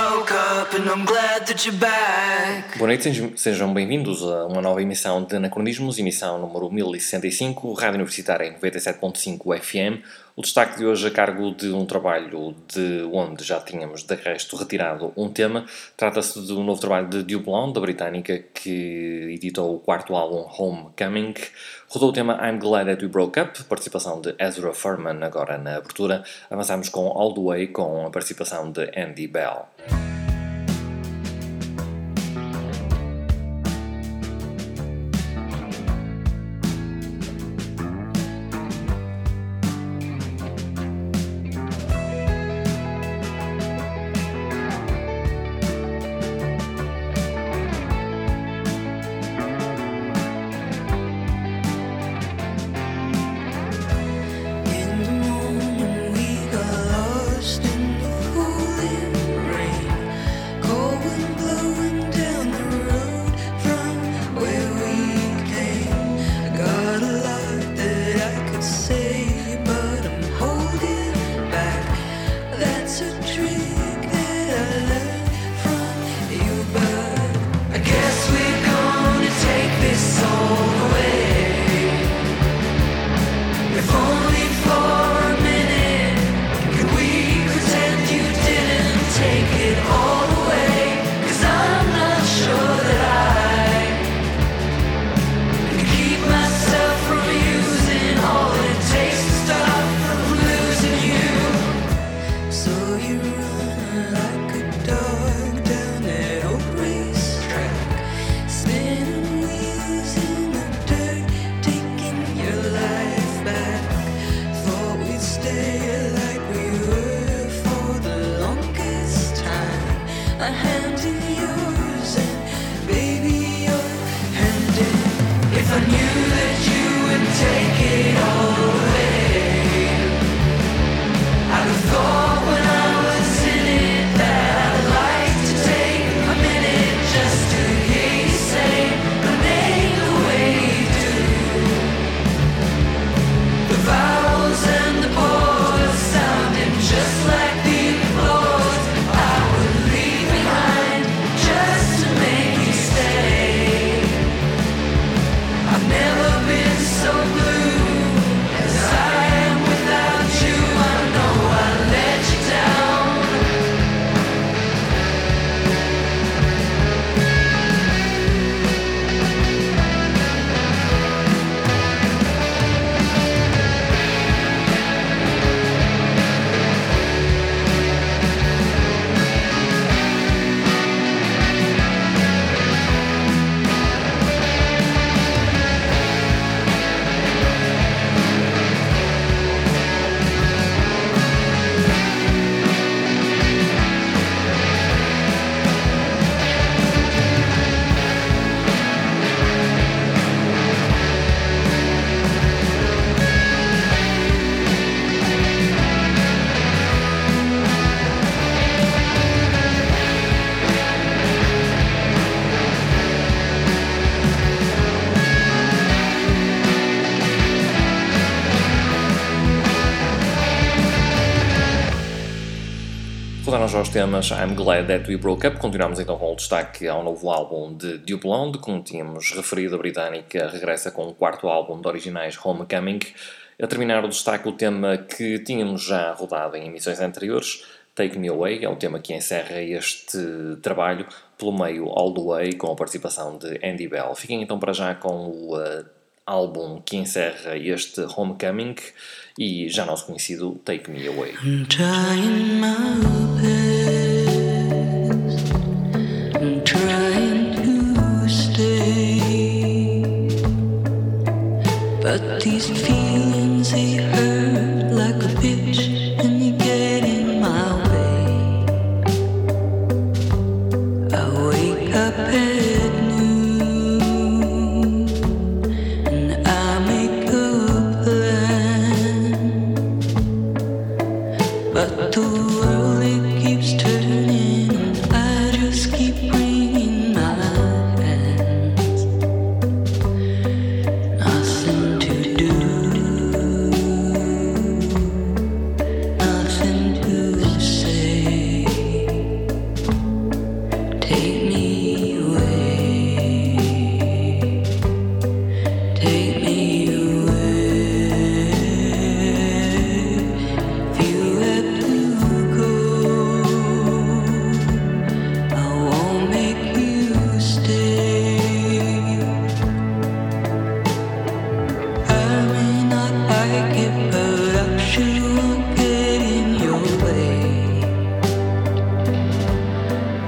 broke up and I'm glad that you're back. Boa noite, sejam bem-vindos a uma nova emissão de Anacronismos, emissão número 1065, Rádio Universitária em 97.5 FM. O destaque de hoje a cargo de um trabalho de onde já tínhamos de resto retirado um tema. Trata-se de um novo trabalho de Duo Blonde, da britânica, que editou o quarto álbum Homecoming. Rodou o tema I'm Glad That We Broke Up, participação de Ezra Furman agora na abertura. Avançamos com All The Way, com a participação de Andy Bell. Voltamos aos temas I'm Glad That We Broke Up. Continuamos então com o destaque ao novo álbum de Duo Blonde. Como tínhamos referido, a britânica regressa com o quarto álbum de originais Homecoming. A terminar o destaque, o tema que tínhamos já rodado em emissões anteriores, Take Me Away, é o tema que encerra este trabalho, pelo meio All The Way, com a participação de Andy Bell. Fiquem então para já com o álbum que encerra este Homecoming e já nosso conhecido Take Me Away. I'm trying my best, I'm trying to stay, but these feelings they hurt like a bitch and you get in my way. I wake up at noon and I make a plan, but the world it keeps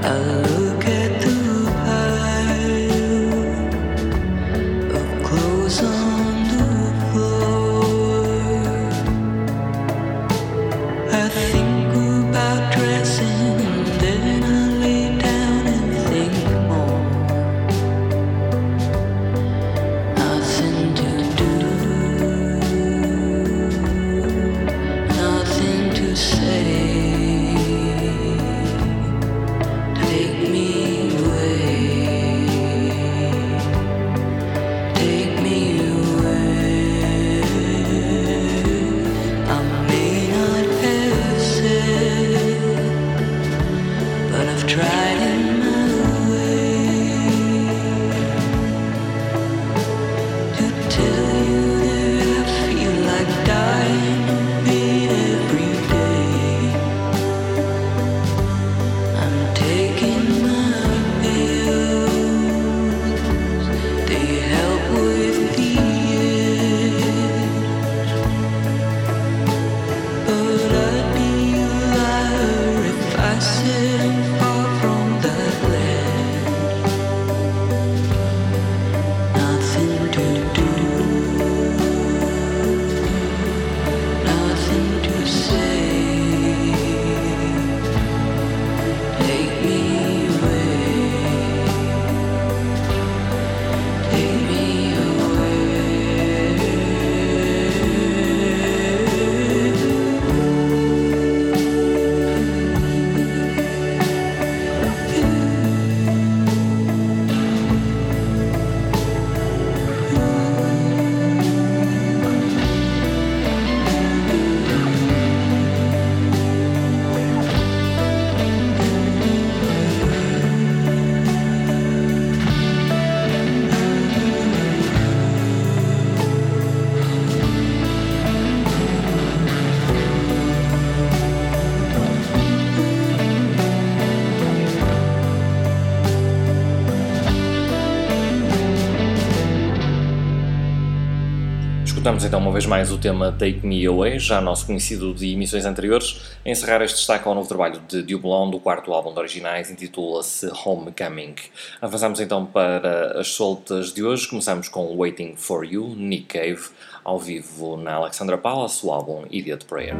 Escutamos então uma vez mais o tema Take Me Away, já nosso conhecido de emissões anteriores. A encerrar este destaque ao novo trabalho de Dublon, do quarto álbum de originais, intitula-se Homecoming. Avançamos então para as soltas de hoje. Começamos com Waiting For You, Nick Cave, ao vivo na Alexandra Palace, o álbum Idiot Prayer.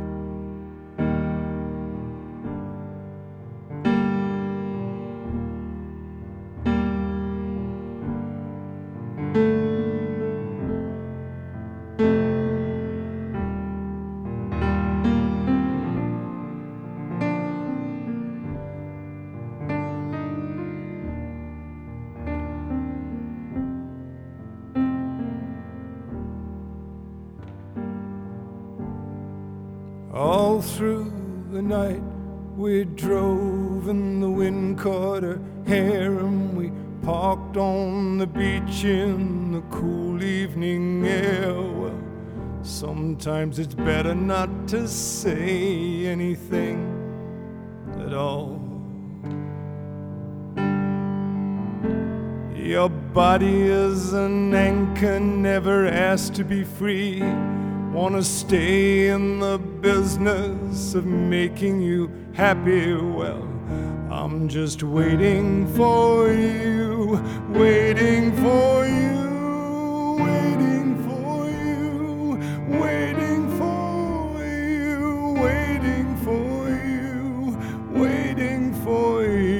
All through the night we drove and the wind caught her hair, and we parked on the beach in the cool evening air. Well, sometimes it's better not to say anything at all. Your body is an anchor, never asked to be free. Wanna stay in the business of making you happy? Well, I'm just waiting for you, waiting for you, waiting for you, waiting for you, waiting for you, waiting for you.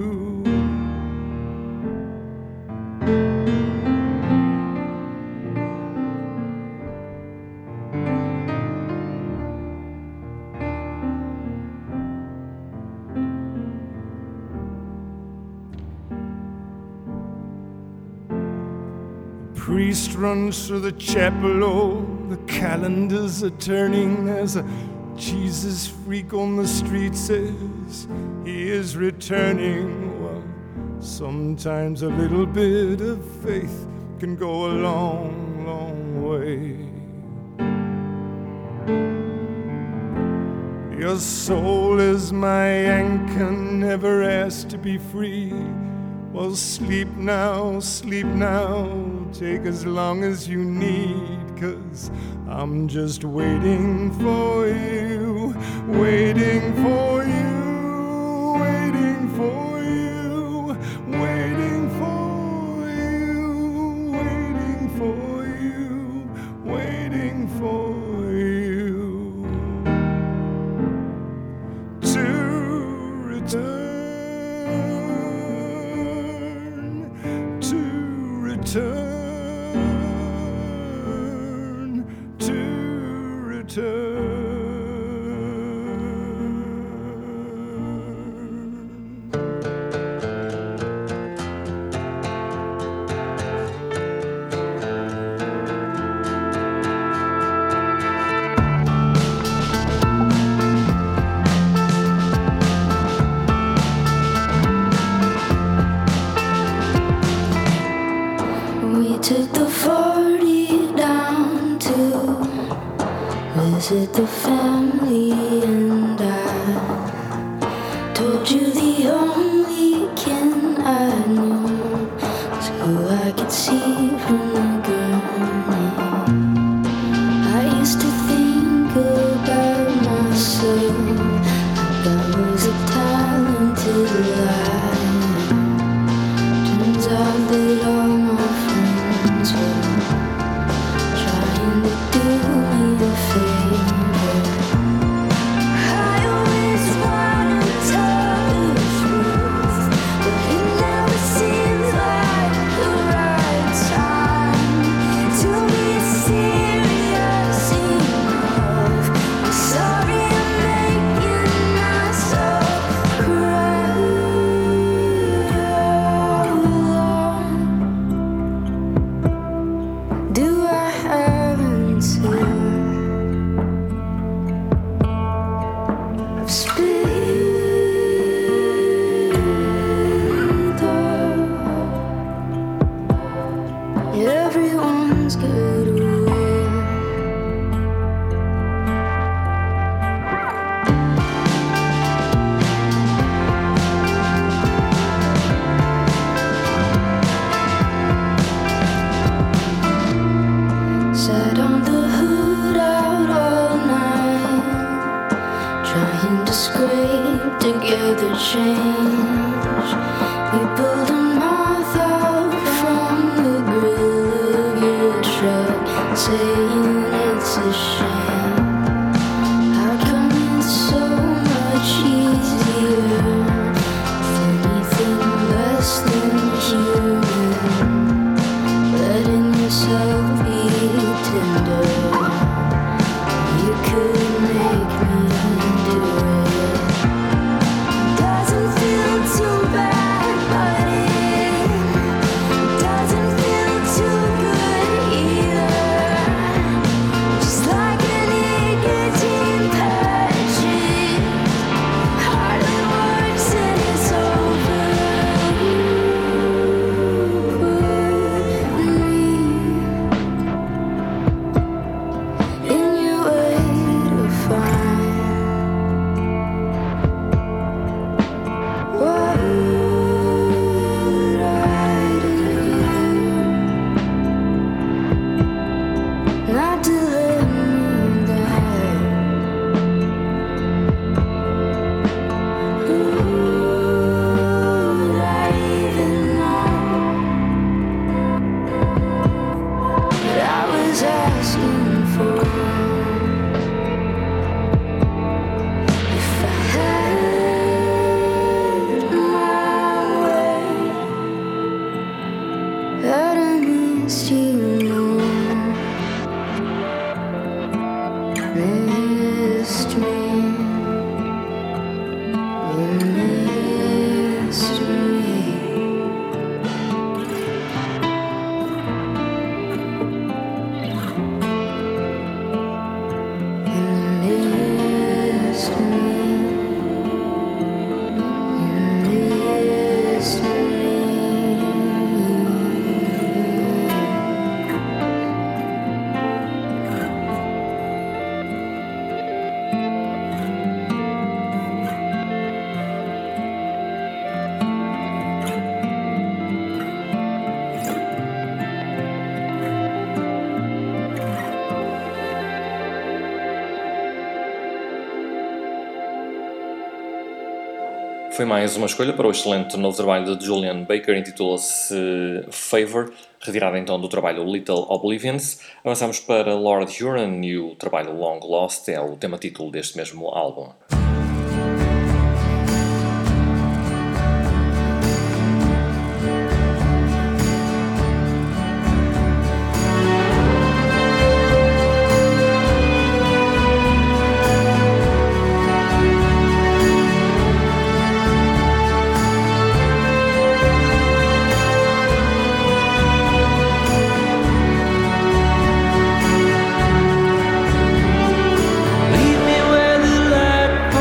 Priest runs through the chapel, oh, the calendars are turning. There's a Jesus freak on the street, says he is returning. Well, sometimes a little bit of faith can go a long, long way. Your soul is my anchor, never asked to be free. Well, sleep now, take as long as you need, 'cause I'm just waiting for you, waiting for you, waiting for you, waiting for you, waiting for you, waiting for you to return, to return. We took the 40 down to visit the family, and I told you the only kin I knew was who I could see from the gurney. I used to think about myself, like I was a talented liar. Turns out that all my friends were trying to do me a favor. I always wanna tell the truth. Foi mais uma escolha para o excelente novo trabalho de Julian Baker, intitula-se Favor, retirado então do trabalho Little Oblivions. Avançamos para Lord Huron e o trabalho Long Lost é o tema-título deste mesmo álbum. Leave me where the light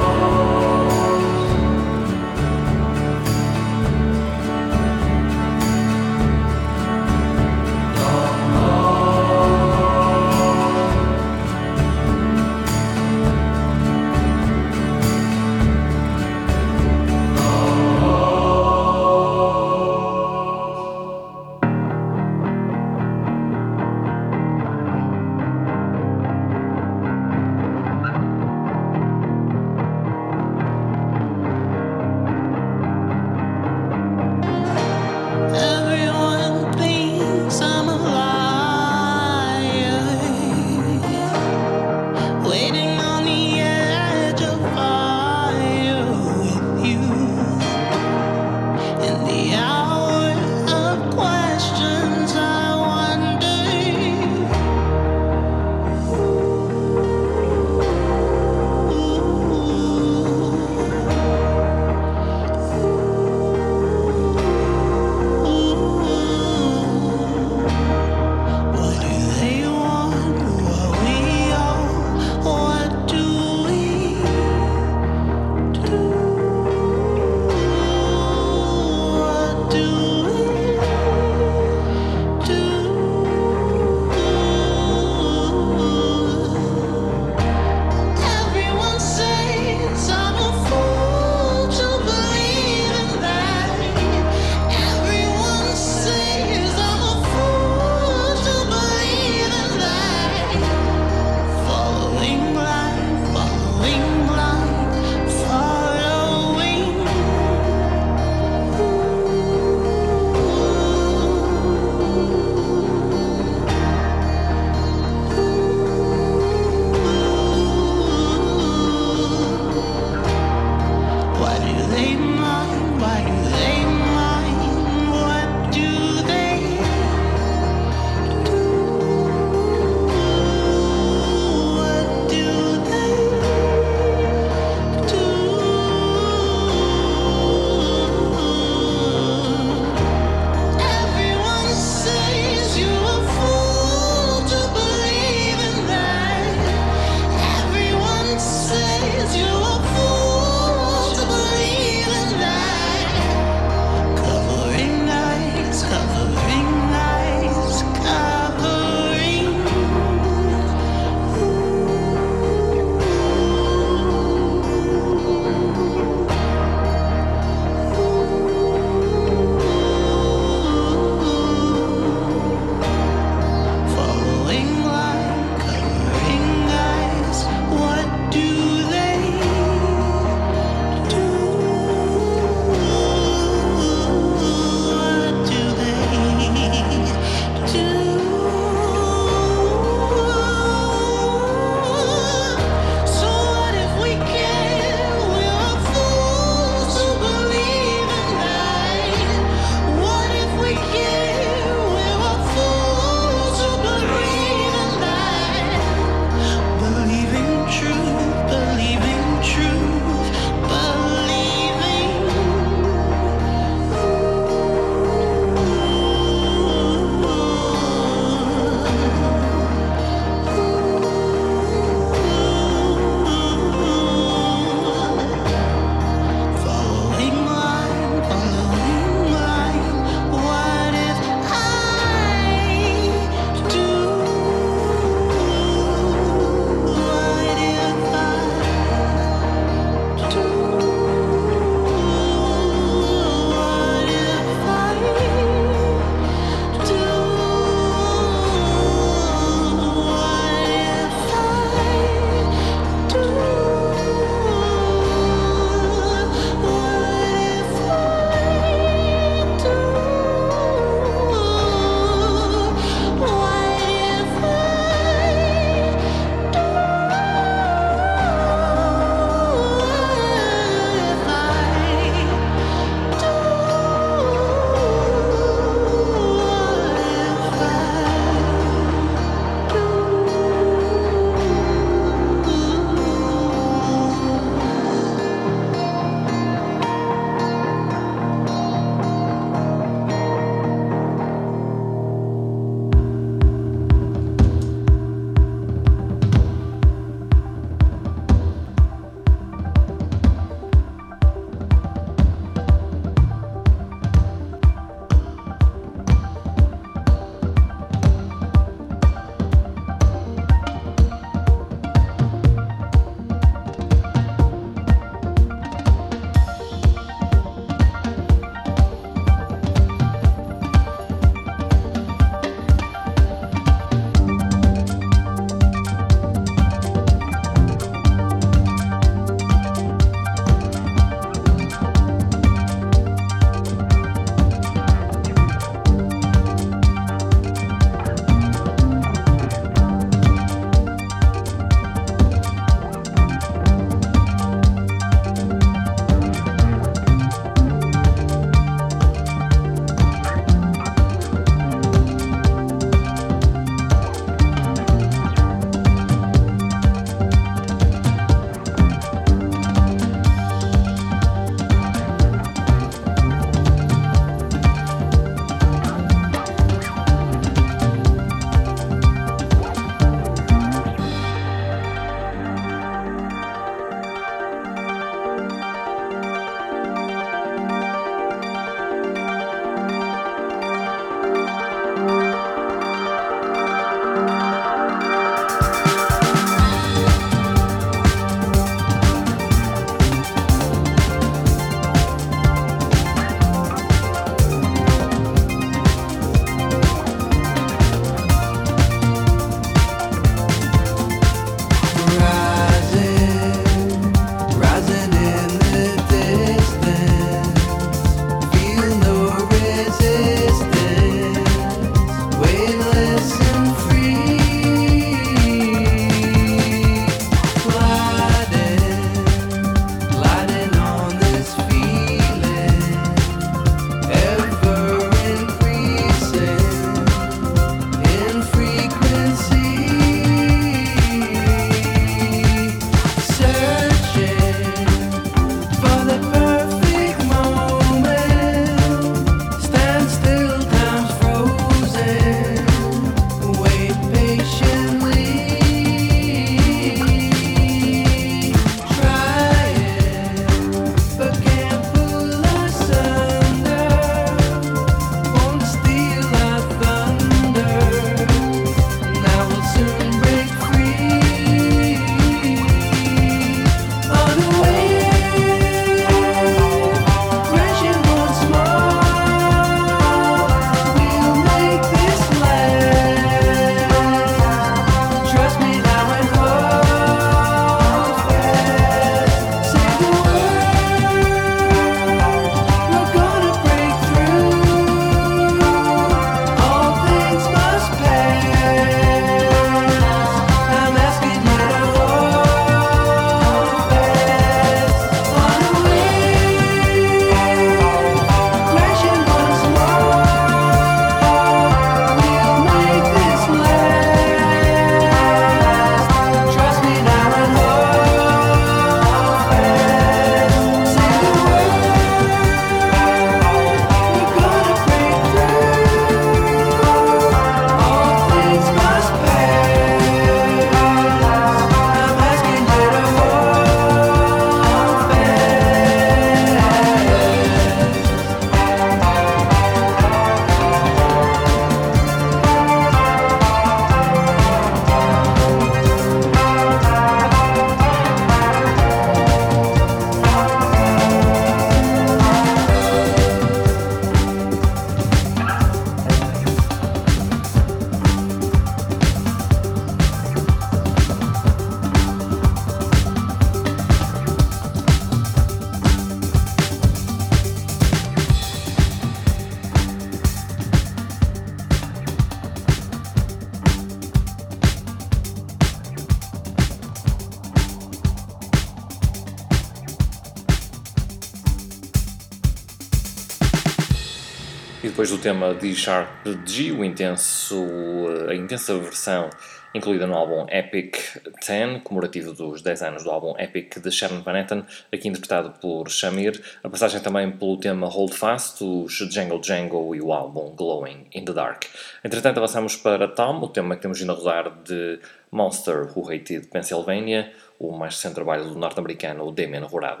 E depois do tema D Sharp G, a intensa versão incluída no álbum Epic 10, comemorativo dos 10 anos do álbum Epic de Sharon Van Etten, aqui interpretado por Shamir, a passagem também pelo tema Hold Fast, os Django Django e o álbum Glowing in the Dark. Entretanto, avançamos para Tom, o tema que temos vindo a rodar de Monster Who Hated Pennsylvania, o mais recente trabalho do norte-americano Damien Jurado.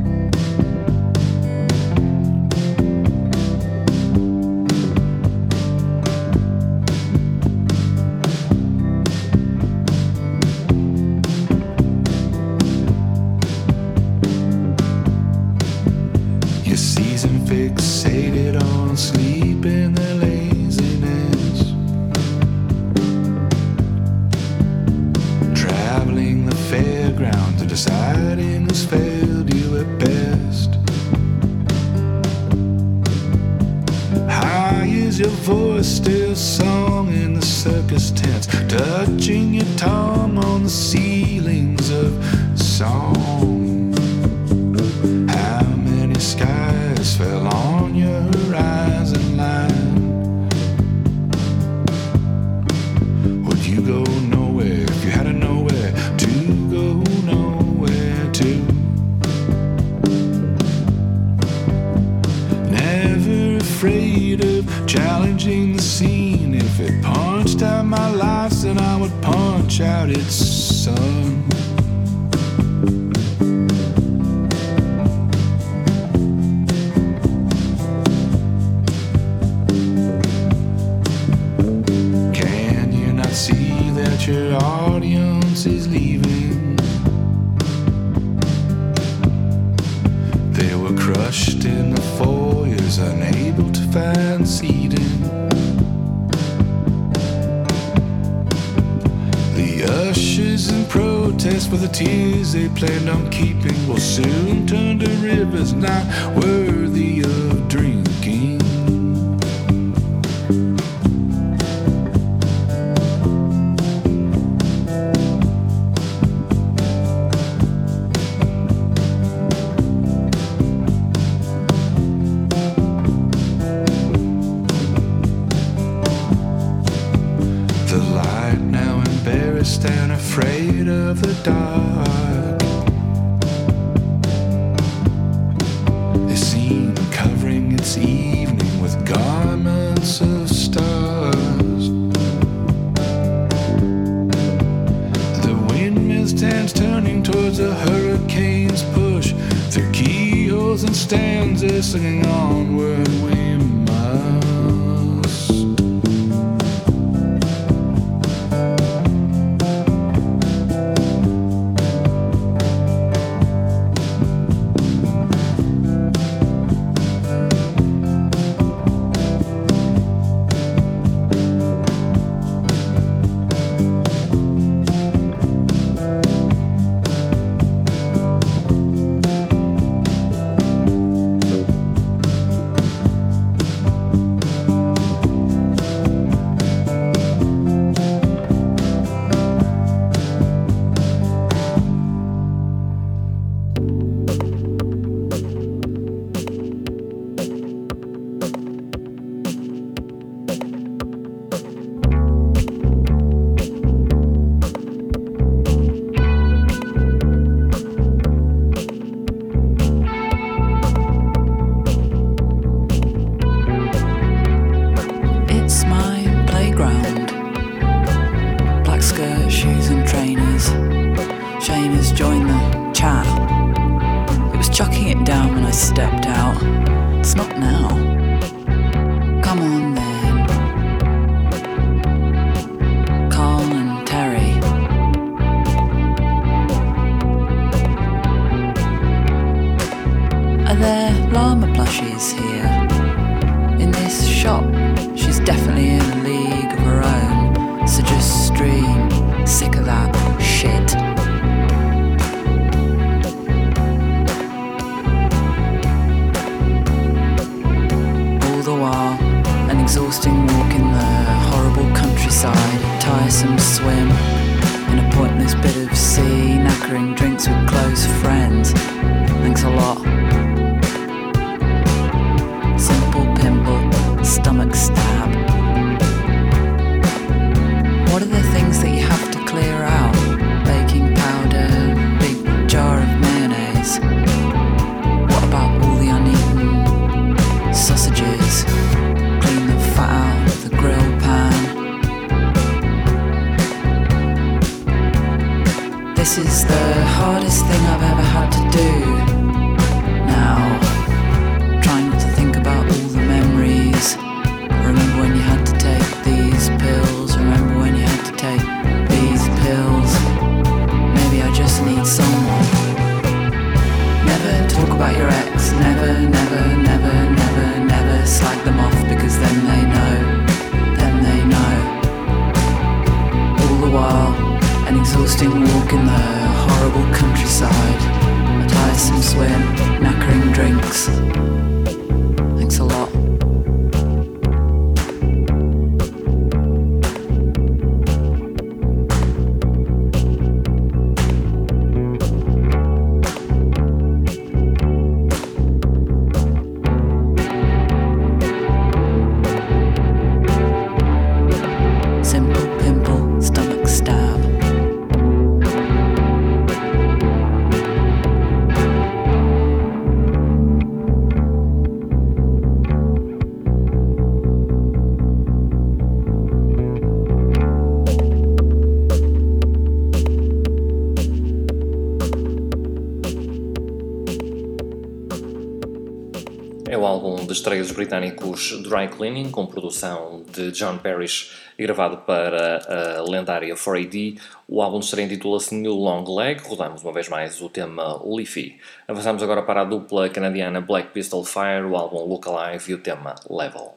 Fixated on sleep and their laziness, traveling the fairground to deciding who's failed you at best. High is your voice still song in the circus tents, touching your tongue on the ceilings of song. How many skies fell on your horizon line? Would you go nowhere if you had a nowhere to go nowhere to? Never afraid of challenging the scene. If it punched out my life, then I would punch out its sun. Your audience is leaving. They were crushed in the foyers, unable to find seating. The ushers in protest for the tears they planned on keeping will soon turn to rivers not worthy of drinking. And afraid of the dark, is seen covering its evening with garments of stars. The windmill stands turning towards a hurricane's push through keyholes and stanzas, singing onward we must. sausages, clean the fat out of the grill pan. This is the hardest thing I've ever had to do. Now, trying not to think about all the memories. Remember when you had to take these pills? Remember when you had to take these pills? Maybe I just need someone. Never talk about your ex. Never, never, never, never, never slag them off, because then they know. Then they know. All the while, an exhausting walk in the horrible countryside, a tiresome swim, knackering drinks. Thanks a lot. É o álbum de estreia dos britânicos Dry Cleaning, com produção de John Parrish e gravado para a lendária 4AD. O álbum de estreia intitula-se New Long Leg. Rodamos uma vez mais o tema Leafy. Avançamos agora para a dupla canadiana Black Pistol Fire, o álbum Look Alive e o tema Level.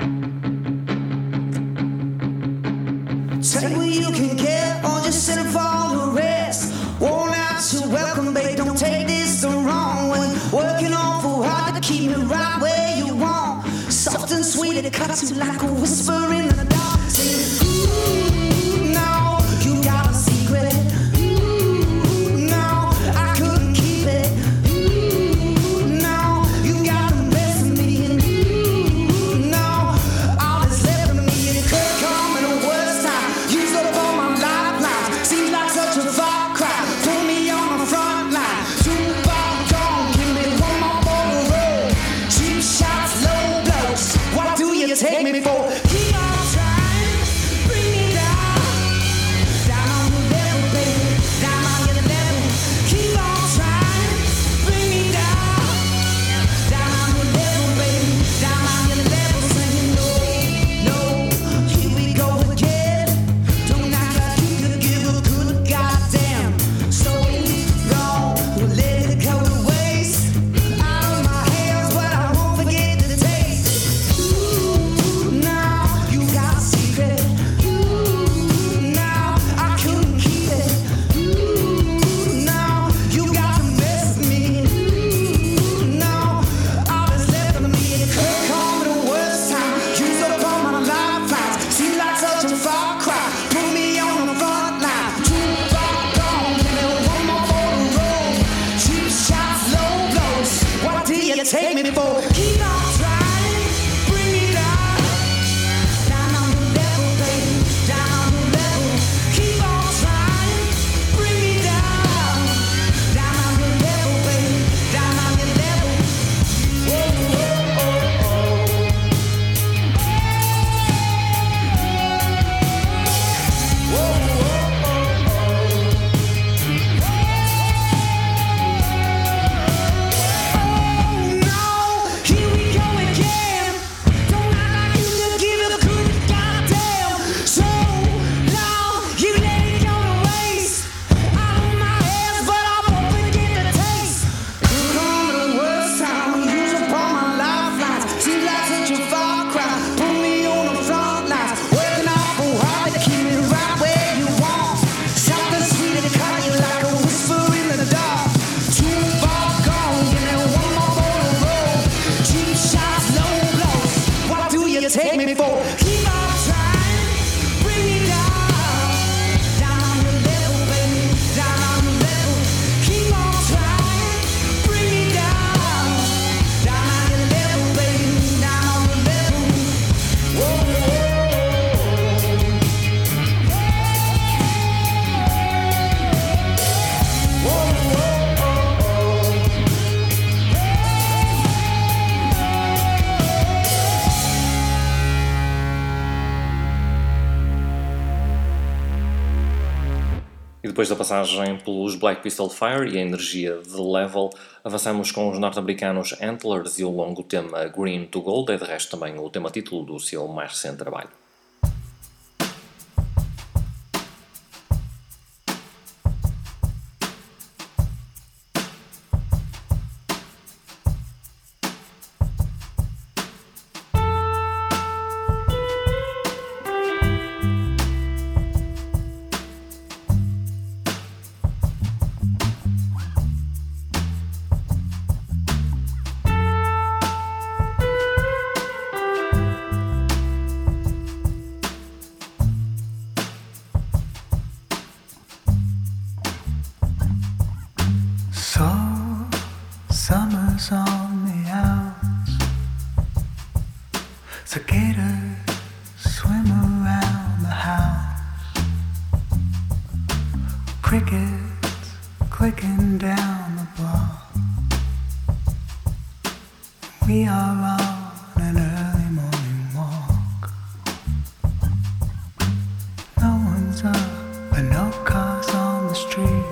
Take what you can get, or just settle for the rest. Worn out to welcome, babe. Don't take this the wrong way. Working awful hard to keep me right where you want. Soft and sweet, it cuts you like a whisper in the dark. Say, ooh, no, you got a secret. Ooh, no, I couldn't keep it. Ooh, no, you got the best of me. And ooh, no, all that's left of me. It could come in a worse time. Used up all my lifelines. Seems like such a far cry. Put me on the front line. Too far gone. Give me one more for the road. Cheap shots, low blows. What do you take me for? Keep on trying. Bring me down. Down on your level, baby. Down on your level. Keep on trying. Bring me down. Down on your level, baby. Down on your level. Saying no, no. Here we go again. Don't act like you could give a good goddamn. So long, we'll let it go to waste. Out of my hands, but I won't forget the taste. Ooh, now you got a secret. Ooh, now I couldn't keep it. Ooh, now you got the best of me. Ooh, now all that's left of me. It could come at a worse time. Used up all my lifelines. Seems like such a far cry. Put me on the front line. Too far gone. Give me one more for the road. Cheap shots, low blows. What do you take me for? Keep on trying. Bring me down. Down on your level, baby. Down on your level. Keep on trying. Bring me down. Down on your level, baby. Down on your level. Whoa, whoa, oh, oh. Whoa, whoa, oh, no, here we go again. Don't act like you could give it a good goddamn. So long, you let it go to waste. Out of my hands, but I won't forget the taste. Could come at a worse time. Use up all my lifelines. Seems like such a far cry. Put me on the front lines. Working awful hard to keep me right where you want. Something sweet to cut you like a whisper in the dark. Too far gone. Give me one more for the road. Cheap shots, low blows. What do you take me for? Keep on trying. Bring me down. Down on your level, baby. Down on your level. Keep on trying. Bring me down. Down on your level, baby. Down on your level. Whoa, whoa, whoa, whoa, oh, oh. E depois da passagem pelos Black Pistol Fire e a energia de Level, avançamos com os norte-americanos Antlers e o longo tema Green to Gold, é de resto também o tema título do seu mais recente trabalho. Summer's on the outs. Cicadas swim around the house. Crickets clicking down the block. We are on an early morning walk. No one's up, but no cars on the street.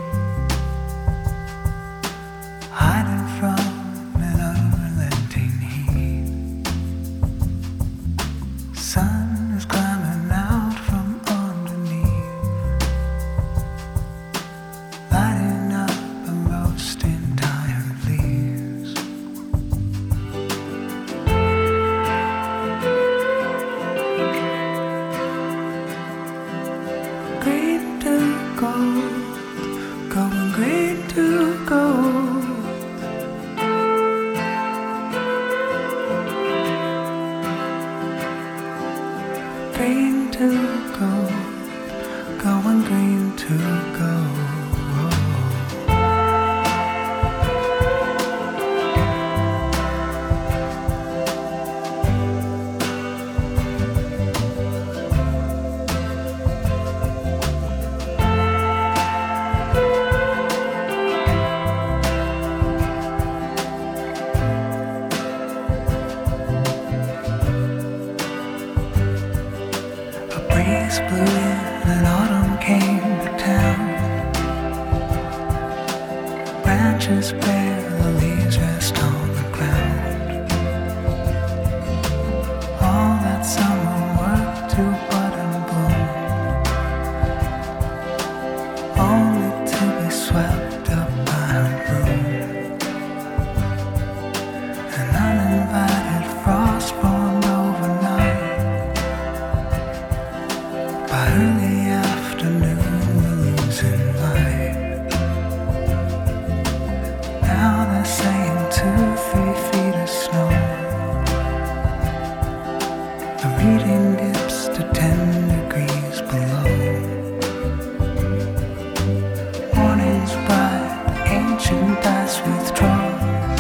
Hiding from an unrelenting heat. Sun is climbing out from underneath, lighting up and roasting tired leaves. Green to gold, going green to gold. Green to gold, going green to gold. Breeze blew in and autumn came to town. Branches bare, the leaves rest on the ground. All that summer worked to bud and bloom, only to be swept up by her broom. An uninvited frost formed overnight. By early afternoon, we're losing light. Now they're saying 2-3 feet of snow. The reading dips to 10 degrees below. Morning's bright, ancient dice withdraws.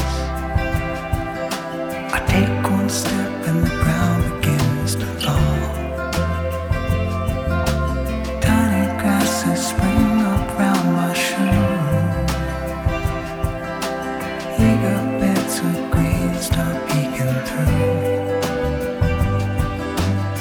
I take one step and the ground begins to thaw. Spring up round my shoe. Eager bits of green start peeking through.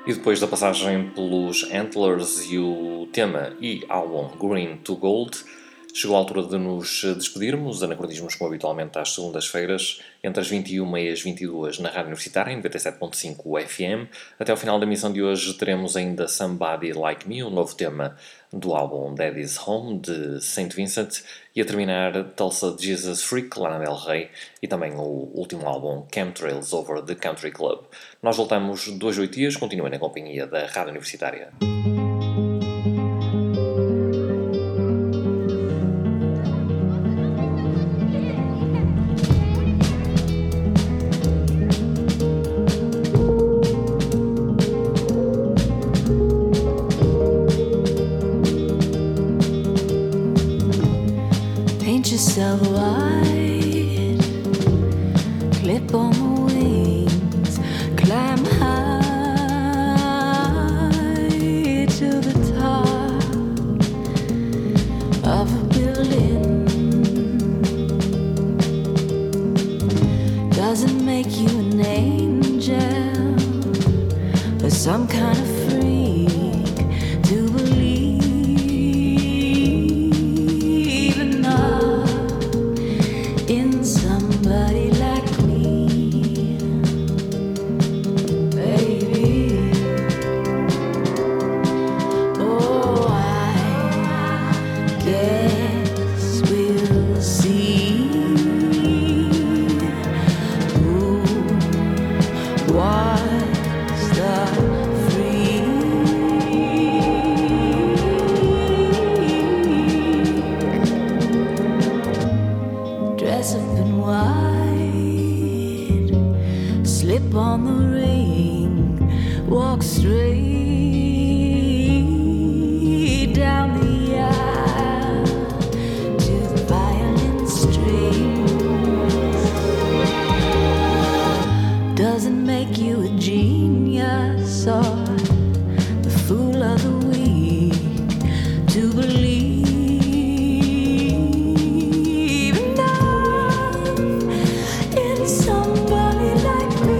E depois da passagem pelos Antlers e o tema e álbum Green to Gold, chegou a altura de nos despedirmos, anacronismos como habitualmente às segundas-feiras, entre as 21 e as 22 na Rádio Universitária, em 97.5 FM. Até ao final da emissão de hoje teremos ainda Somebody Like Me, um novo tema do álbum Daddy's Home, de St. Vincent, e a terminar Tulsa Jesus Freak, Lana Del Rey, e também o último álbum Chemtrails Over the Country Club. Nós voltamos 2 a 8 dias, continuem na companhia da Rádio Universitária. Yourself wide, clip on the wings, climb high to the top of a building. Doesn't make you an angel or some kind of freak to believe somebody like me, baby. Oh, I guess we'll see who was the free. Dress up in white, slip on the ring, walk straight down the aisle to the violin strings. Doesn't make you a genius or the fool of the week to believe somebody like me,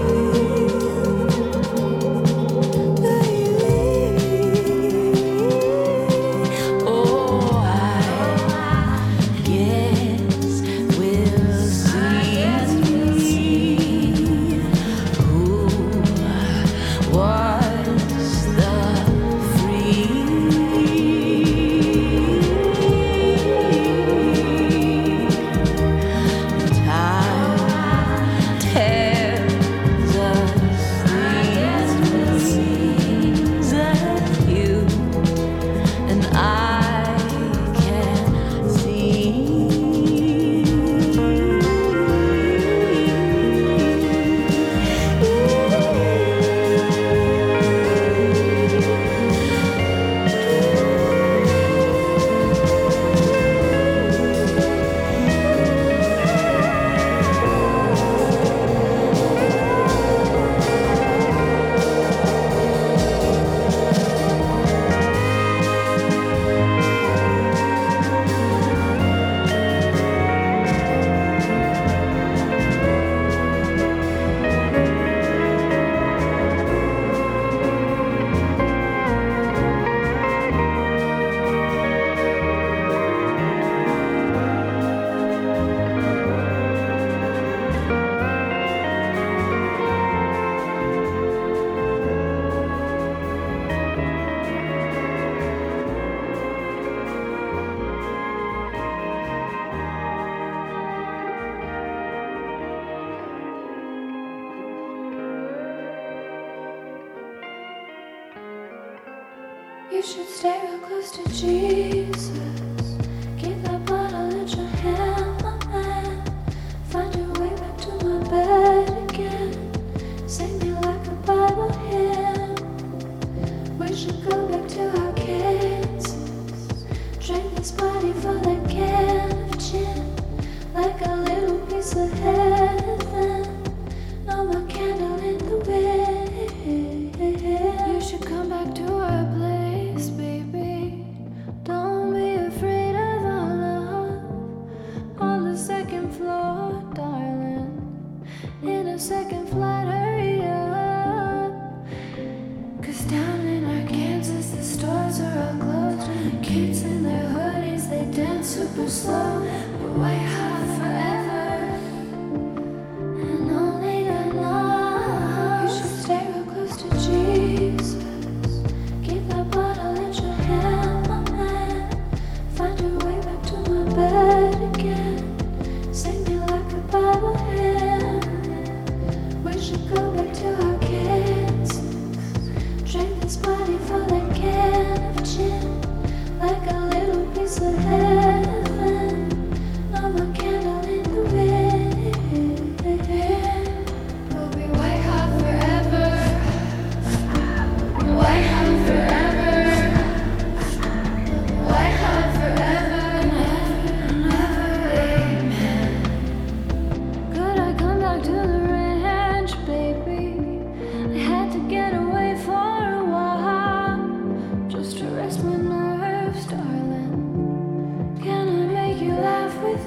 You should stay real close to Jesus. Keep that bottle in your hand, my man. Find your way back to my bed again. Sing me like a Bible hymn. We should go back to our Kansas. Drink this body full of can of gin, like a little piece of heaven. No more candle in the wind. You should come back to our place, baby. Don't be afraid of our love. On the second floor, darling. In a second flight, hurry up. 'Cause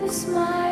smile.